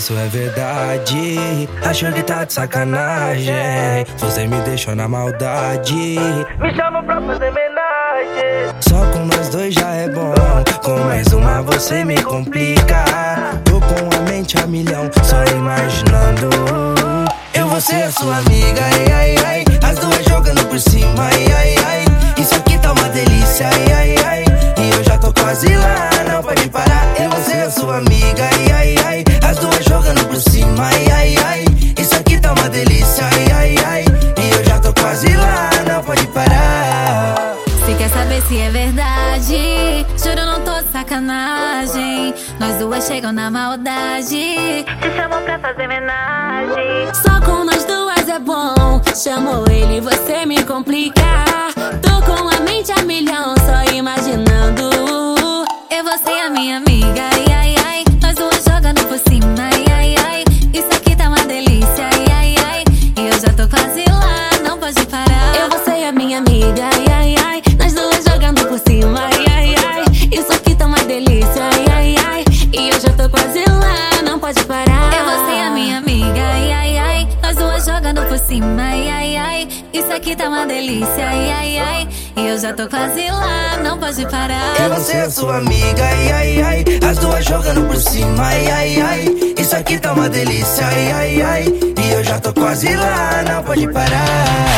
isso é verdade. Achou que tá de sacanagem. Você me deixou na maldade. Me chama pra fazer homenagem. Só com nós dois já é bom. Com mais uma você me complica. Tô com a mente a milhão, só imaginando. Eu vou ser a sua amiga, ai, ai, ai. As duas jogando por cima, ai, ai, ai. Isso aqui tá uma delícia, ai, ai, ai. E eu já tô quase lá, não pode parar. Eu vou ser a sua amiga, ai, ai, ai. As duas jogando por cima, ai, ai, ai. Isso aqui tá uma delícia, ai, ai, ai. E eu já tô quase lá, não pode parar. Cê quer saber se é verdade? Juro, não tô de sacanagem. Nós duas chegam na maldade. Te chamam pra fazer homenagem. Só com nós duas é bom. Chamou ele, você me complica. Tô com a mente a milhão, só imaginando. Eu vou ser a minha amiga, ai, ai, ai. Nós duas jogando por cima, ai, ai, ai. Isso aqui tá uma delícia, ai, ai, ai. E eu já tô quase lá, não pode parar. Eu vou ser a minha amiga, ai, ai, ai. Nós duas jogando por cima, ai, ai, ai. Isso aqui tá uma delícia, ai, ai, ai. E eu já tô quase lá, não pode parar. Eu vou ser a minha amiga, ai, ai, ai. Nós duas jogando por cima, ai, ai, ai. Isso aqui tá uma delícia, ai, ai, ai. E eu já tô quase lá, não pode parar. Eu vou ser a sua amiga, ai, ai, ai. As duas jogando por cima, ai, ai, ai. Isso aqui tá uma delícia, ai, ai, ai. E eu já tô quase lá, não pode parar.